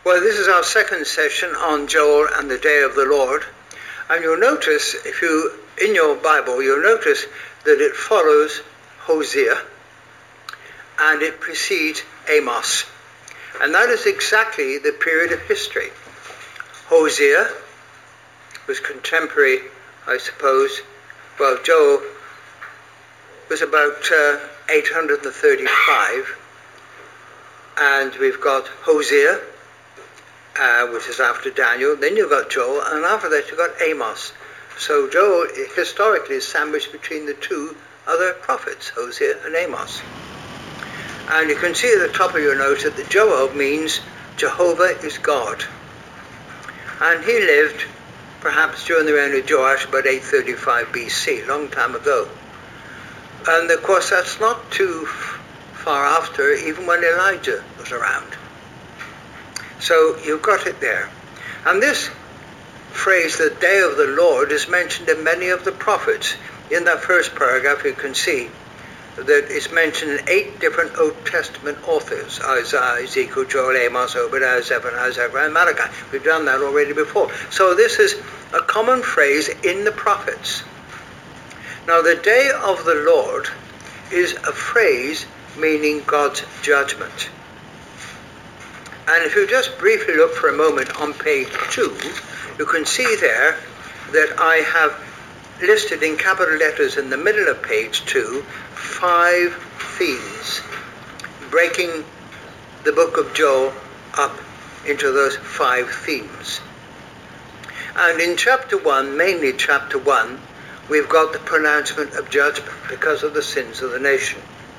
Well, this is our second session on Joel and the Day of the Lord. And you'll notice, if you, in your Bible, you'll notice that it follows Hosea and it precedes Amos. And that is exactly the period of history. Hosea was contemporary, I suppose. Well, Joel was about 835. And we've got Hosea, which is after Daniel. Then you've got Joel, and after that you've got Amos. So Joel historically is sandwiched between the two other prophets, Hosea and Amos. And you can see at the top of your note that the Joel means Jehovah is God. And he lived perhaps during the reign of Joash, about 835 BC, long time ago. And of course that's not too far after, even when Elijah was around. So you've got it there. And this phrase, the day of the Lord, is mentioned in many of the prophets. In that first paragraph you can see that it's mentioned in 8 different Old Testament authors: Isaiah, Ezekiel, Joel, Amos, Obadiah, Zephaniah, Zechariah, and Malachi. We've done that already before. So this is a common phrase in the prophets. Now the day of the Lord is a phrase meaning God's judgment. And if you just briefly look for a moment on page 2, you can see there that I have listed in capital letters in the middle of page 2 5 themes, breaking the book of Joel up into those 5 themes. And in chapter 1, mainly chapter 1, we've got the pronouncement of judgment because of the sins of the nation.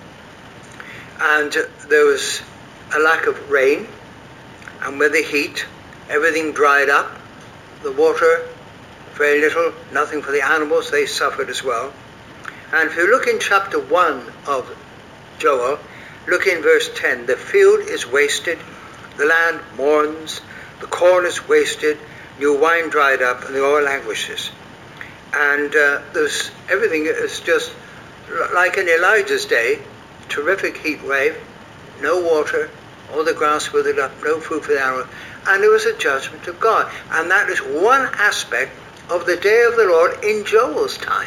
And there was a lack of rain, and with the heat, everything dried up. The water, very little, nothing for the animals, they suffered as well. And if you look in chapter 1 of Joel, look in verse 10, the field is wasted, the land mourns, the corn is wasted, new wine dried up, and the oil languishes. And everything is just like in Elijah's day, terrific heat wave, no water, all the grass withered up, no food for the animals, and it was a judgment of God. And that is one aspect of the day of the Lord in Joel's time.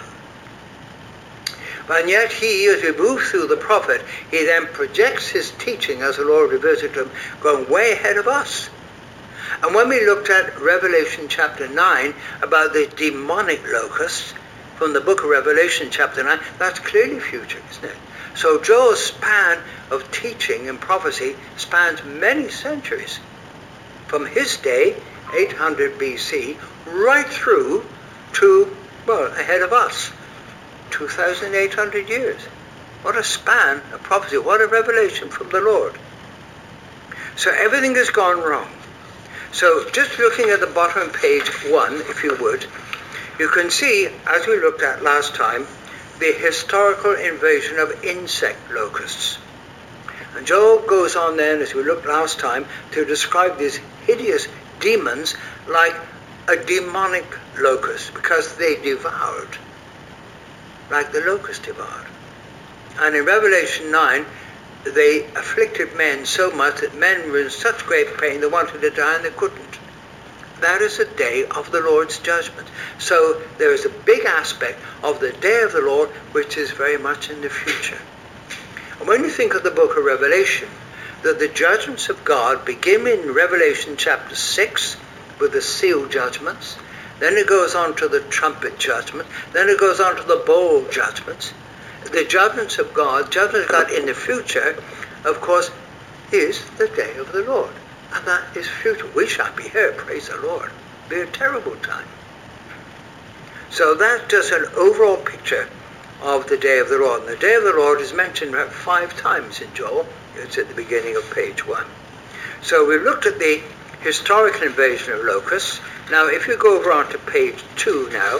And yet he, as we move through the prophet, he then projects his teaching as the Lord reveals it to him, going way ahead of us. And when we looked at Revelation chapter 9 about the demonic locusts from the book of Revelation chapter 9, that's clearly future, isn't it? So Joel's span of teaching and prophecy spans many centuries, from his day, 800 BC, right through to, well, ahead of us, 2,800 years. What a span of prophecy, what a revelation from the Lord. So everything has gone wrong. So just looking at the bottom of page 1, if you would, you can see, as we looked at last time, the historical invasion of insect locusts. And Joel goes on then, as we looked last time, to describe these hideous demons like a demonic locust, because they devoured, like the locust devoured. And in Revelation 9, they afflicted men so much that men were in such great pain they wanted to die and they couldn't. That is the day of the Lord's judgment. So there is a big aspect of the day of the Lord which is very much in the future. And when you think of the book of Revelation, that the judgments of God begin in Revelation chapter 6 with the seal judgments, then it goes on to the trumpet judgment, then it goes on to the bowl judgments. The judgments of God in the future, of course, is the day of the Lord. And that is future. We shall be here, praise the Lord. It'll be a terrible time. So that's just an overall picture of the day of the Lord. And the day of the Lord is mentioned about 5 times in Joel. It's at the beginning of page 1. So we've looked at the historical invasion of locusts. Now if you go over onto page 2 now,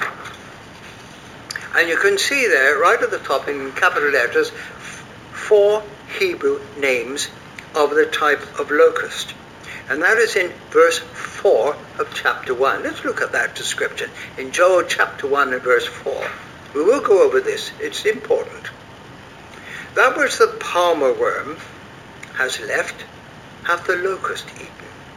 and you can see there, right at the top in capital letters, 4 Hebrew names of the type of locust. And that is in verse 4 of chapter 1. Let's look at that description. In Joel chapter 1 and verse 4. We will go over this. It's important. That which the palmer worm has left hath the locust eaten.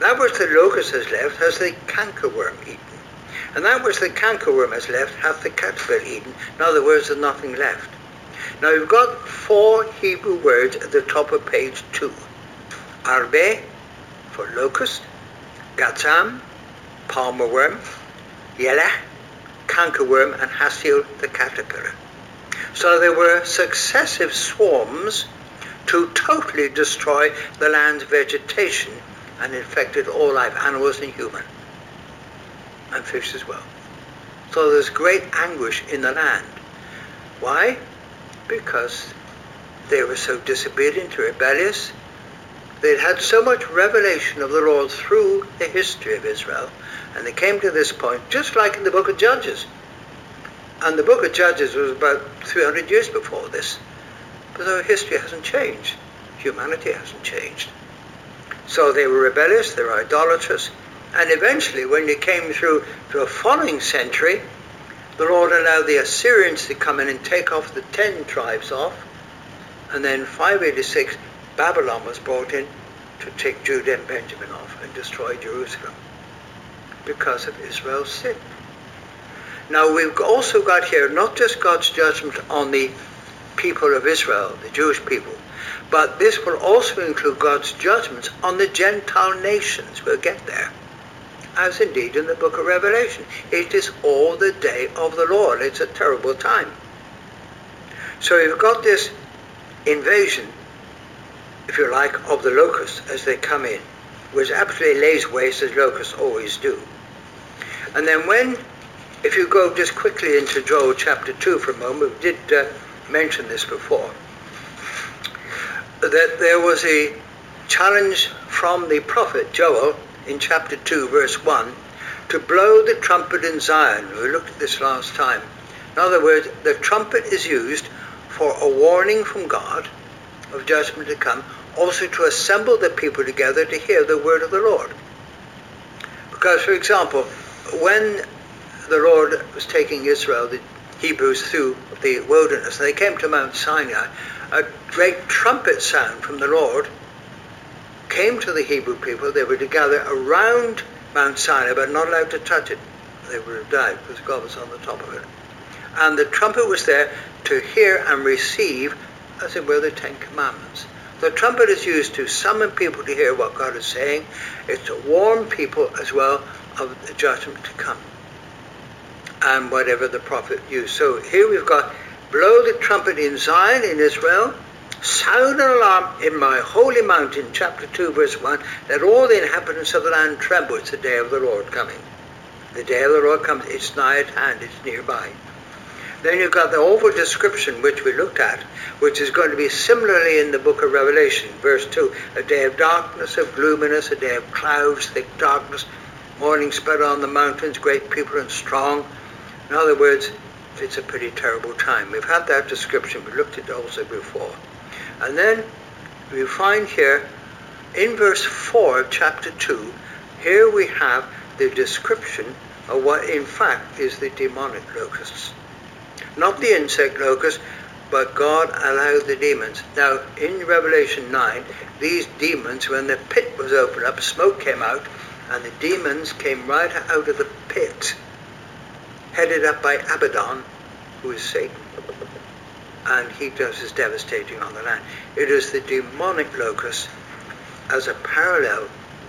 That which the locust has left has the cankerworm eaten. And that which the cankerworm has left hath the caterpillar eaten. In other words, there's nothing left. Now we've got 4 Hebrew words at the top of page 2. Arbe, for locust, gatzam, palmer worm, yelah, cankerworm, and hasil, the caterpillar. So there were successive swarms to totally destroy the land's vegetation and infected all life, animals and human, and fish as well. So there's great anguish in the land. Why? Because they were so disobedient, rebellious. They'd had so much revelation of the Lord through the history of Israel, and they came to this point, just like in the book of Judges. And the book of Judges was about 300 years before this. But our history hasn't changed. Humanity hasn't changed. So they were rebellious, they were idolatrous, and eventually when they came through to a following century, the Lord allowed the Assyrians to come in and take off the 10 tribes off, and then 586 Babylon was brought in to take Judah and Benjamin off and destroy Jerusalem because of Israel's sin. Now we've also got here not just God's judgment on the people of Israel, the Jewish people, but this will also include God's judgments on the Gentile nations. We'll get there. As indeed in the book of Revelation. It is all the day of the Lord. It's a terrible time. So you've got this invasion, if you like, of the locusts as they come in, which absolutely lays waste as locusts always do. And then if you go just quickly into Joel chapter 2 for a moment, we did mention this before, that there was a challenge from the prophet Joel in chapter 2 verse 1 to blow the trumpet in Zion. We looked at this last time. In other words, the trumpet is used for a warning from God of judgment to come, also to assemble the people together to hear the word of the Lord. Because, for example, when the Lord was taking Israel, the Hebrews, through the wilderness, they came to Mount Sinai, a great trumpet sound from the Lord came to the Hebrew people. They were to gather around Mount Sinai, but not allowed to touch it. They would have died because God was on the top of it. And the trumpet was there to hear and receive, as it were, the 10 Commandments. The trumpet is used to summon people to hear what God is saying. It's to warn people as well of the judgment to come, and whatever the prophet used. So here we've got, blow the trumpet in Zion, in Israel, sound an alarm in my holy mountain, chapter 2 verse 1, let all the inhabitants of the land tremble. It's the day of the Lord coming. The day of the Lord comes, it's nigh at hand, it's nearby. Then you've got the awful description which we looked at, which is going to be similarly in the book of Revelation, verse 2, a day of darkness, of gloominess, a day of clouds, thick darkness, morning spread on the mountains, great people and strong. In other words, it's a pretty terrible time. We've had that description, we looked at it also before. And then we find here in verse 4 of chapter 2, here we have the description of what in fact is the demonic locusts. Not the insect locusts, but God allowed the demons. Now in Revelation 9, these demons, when the pit was opened up, smoke came out, and the demons came right out of the pit, headed up by Abaddon, who is Satan. And he does his devastating on the land. It is the demonic locusts as a parallel.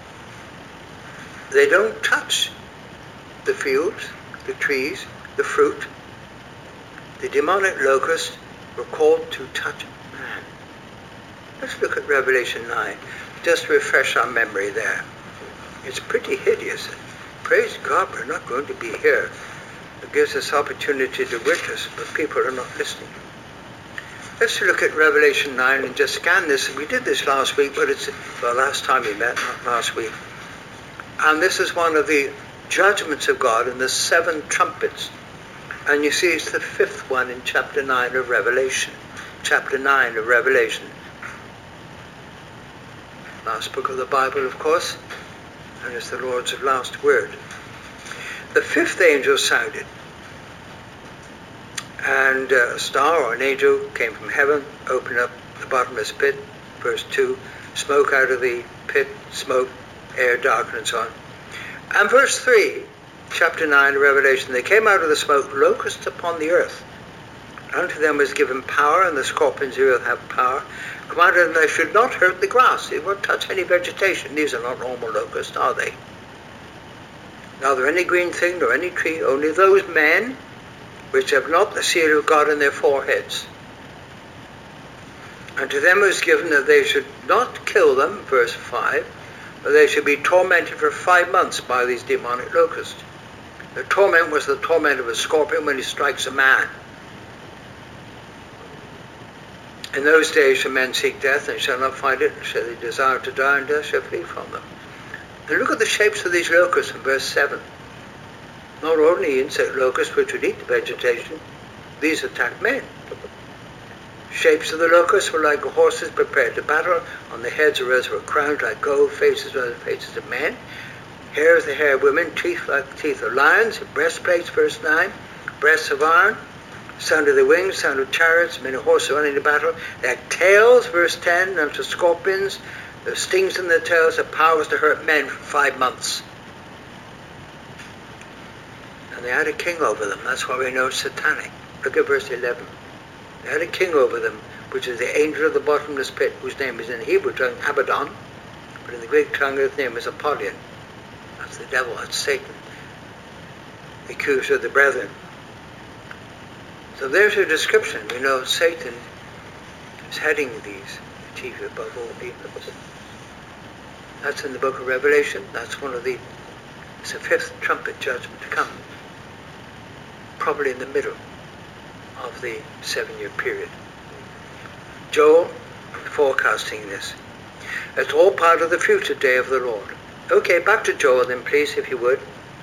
They don't touch the fields, the trees, the fruit. The demonic locusts were called to touch man. Let's look at Revelation 9, just to refresh our memory there. It's pretty hideous. Praise God, we're not going to be here. It gives us opportunity to witness, but people are not listening. Let's look at Revelation 9 and just scan this. We did this last week, but it's, well, last time we met, not last week. And this is one of the judgments of God in the 7 trumpets. And you see it's the 5th one in chapter 9 of Revelation. Chapter 9 of Revelation. Last book of the Bible, of course, and it's the Lord's last word. The 5th angel sounded, and a star or an angel came from heaven, opened up the bottomless pit, verse 2, smoke out of the pit, smoke air darkened and so on. And verse 3, chapter 9 of Revelation, they came out of the smoke, locusts upon the earth. Unto them was given power, and the scorpions of the earth have power. Commanded them they should not hurt the grass. They won't touch any vegetation. These are not normal locusts, are they? Neither any green thing nor any tree, only those men which have not the seal of God in their foreheads. And to them was given that they should not kill them, verse 5, but they should be tormented for 5 months by these demonic locusts. The torment was the torment of a scorpion when he strikes a man. In those days shall men seek death and shall not find it, shall they desire to die, and death shall flee from them. And look at the shapes of these locusts in verse 7. Not only insect locusts which would eat the vegetation, these attack men. Shapes of the locusts were like horses prepared to battle. On the heads are as were crowns like gold, faces were the faces of men. Hair is the hair of women, teeth like the teeth of lions, breastplates, verse 9, breasts of iron, sound of the wings, sound of chariots, many horses running to battle. They had tails, verse 10, unto scorpions. The stings in their tails have powers to hurt men for 5 months. And they had a king over them. That's why we know it's satanic. Look at verse 11. They had a king over them, which is the angel of the bottomless pit, whose name is in the Hebrew tongue Abaddon, but in the Greek tongue his name is Apollyon. That's the devil, that's Satan, the accuser of the brethren. So there's a description. We know Satan is heading these, the chief above all evils. That's in the book of Revelation. That's it's the 5th trumpet judgment to come, probably in the middle of the 7-year period. Joel forecasting this. It's all part of the future day of the Lord. Okay, back to Joel then, please, if you would.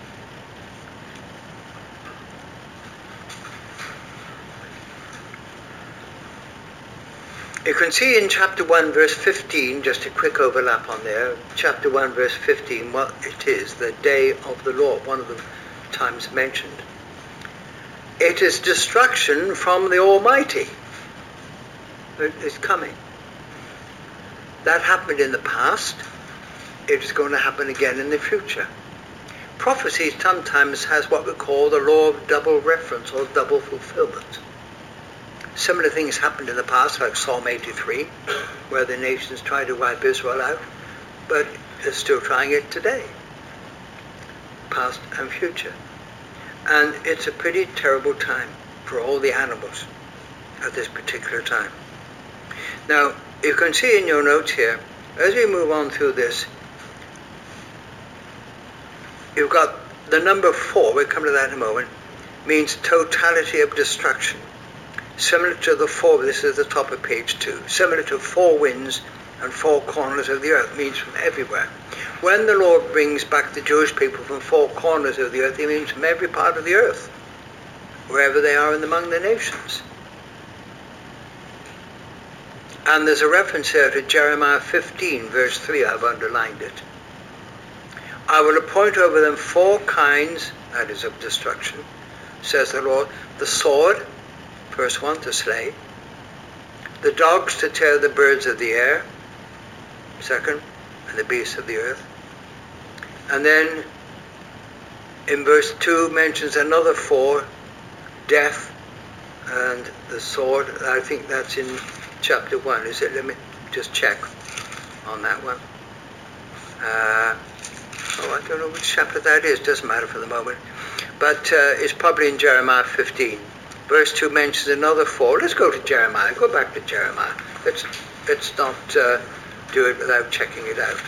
You can see in chapter 1 verse 15, just a quick overlap on there, chapter 1 verse 15, what it is, the day of the Lord, one of the times mentioned. It is destruction from the Almighty. It is coming. That happened in the past. It is going to happen again in the future. Prophecy sometimes has what we call the law of double reference or double fulfillment. Similar things happened in the past, like Psalm 83, where the nations tried to wipe Israel out, but they're still trying it today, past and future. And it's a pretty terrible time for all the animals at this particular time. Now, you can see in your notes here, as we move on through this, you've got the number 4, we'll come to that in a moment, means totality of destruction. Similar to the 4, this is the top of page 2, similar to 4 winds and 4 corners of the earth, means from everywhere. When the Lord brings back the Jewish people from 4 corners of the earth, he means from every part of the earth, wherever they are among the nations. And there's a reference here to Jeremiah 15, verse 3, I've underlined it. I will appoint over them 4 kinds, that is, of destruction, says the Lord, the sword, verse 1, to slay, the dogs to tear the birds of the air, second, and the beasts of the earth. And then in verse 2 mentions another 4, death and the sword. I think that's in chapter 1, is it? Let me just check on that one. I don't know which chapter that is, doesn't matter for the moment. But it's probably in Jeremiah 15. Verse 2 mentions another 4. Let's go to Jeremiah. Go back to Jeremiah. Let's not do it without checking it out.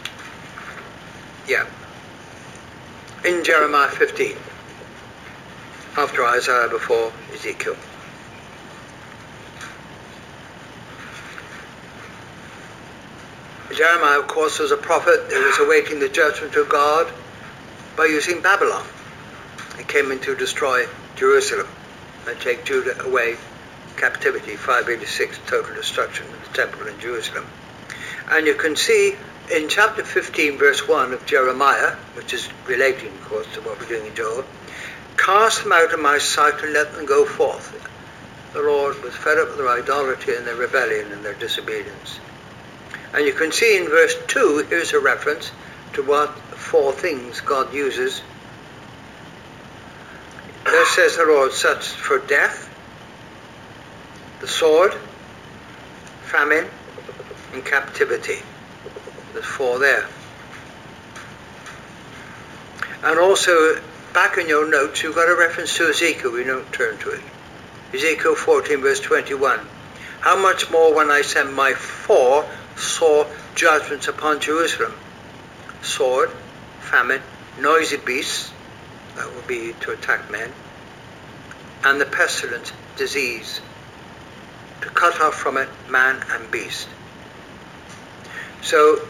Yeah. In Jeremiah 15. After Isaiah, before Ezekiel. Jeremiah, of course, was a prophet that was awaiting the judgment of God by using Babylon. He came in to destroy Jerusalem and take Judah away captivity, 586, total destruction of the temple in Jerusalem. And you can see in chapter 15, verse 1 of Jeremiah, which is relating, of course, to what we're doing in Joel, cast them out of my sight and let them go forth. The Lord was fed up with their idolatry and their rebellion and their disobedience. And you can see in verse 2, here's a reference to what four things God uses. Thus says the Lord, such for death, the sword, famine, and captivity. There's four there. And also, back in your notes, you've got a reference to Ezekiel. We don't turn to it. Ezekiel 14, verse 21. How much more when I send my four sore judgments upon Jerusalem? Sword, famine, noisy beasts, that will be to attack men, and the pestilence, disease, to cut off from it man and beast. So,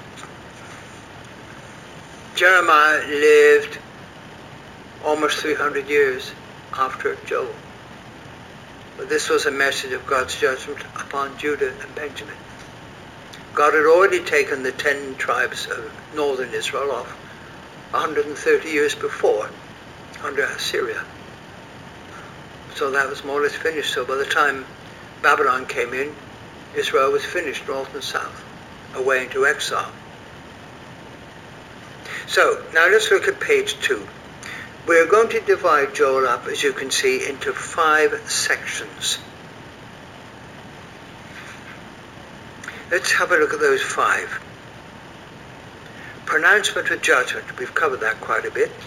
Jeremiah lived almost 300 years after Joel. But this was a message of God's judgment upon Judah and Benjamin. God had already taken the 10 tribes of northern Israel off 130 years before under Assyria. So that was more or less finished. So by the time Babylon came in, Israel was finished, north and south, away into exile. So now let's look at page 2. We're going to divide Joel up, as you can see, into 5 sections. Let's have a look at those 5. Pronouncement of judgment. We've covered that quite a bit.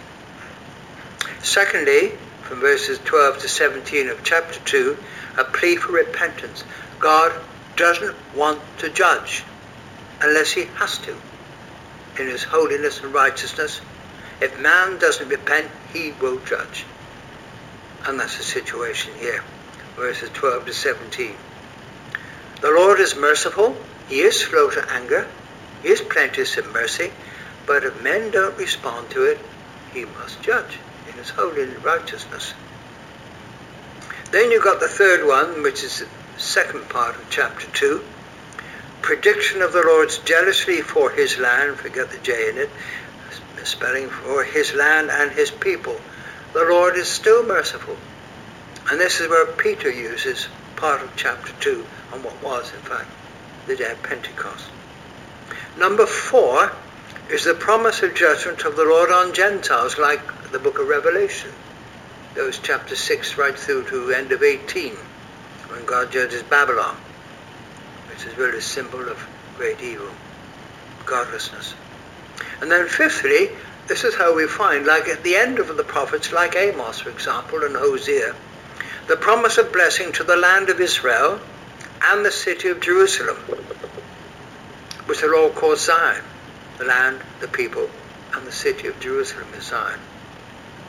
Secondly, from verses 12 to 17 of chapter 2, a plea for repentance. God doesn't want to judge unless he has to. In his holiness and righteousness, if man doesn't repent, he will judge. And that's the situation here. Verses 12 to 17. The Lord is merciful. He is slow to anger. He is plenteous in mercy. But if men don't respond to it, he must judge in his holiness and righteousness. Then you've got the third one, which is the second part of chapter 2. Prediction of the Lord's jealousy for his land. Forget the J in it. Spelling for his land and his people. The Lord is still merciful. And this is where Peter uses part of chapter 2 on what was, in fact, the day of Pentecost. Number 4 is the promise of judgment of the Lord on Gentiles, like the book of Revelation. Goes chapter 6 right through to end of 18, when God judges Babylon, which is really a symbol of great evil, godlessness. And then fifthly, this is how we find, like at the end of the prophets, like Amos, for example, and Hosea, the promise of blessing to the land of Israel and the city of Jerusalem, which are all called Zion. The land, the people, and the city of Jerusalem is Zion.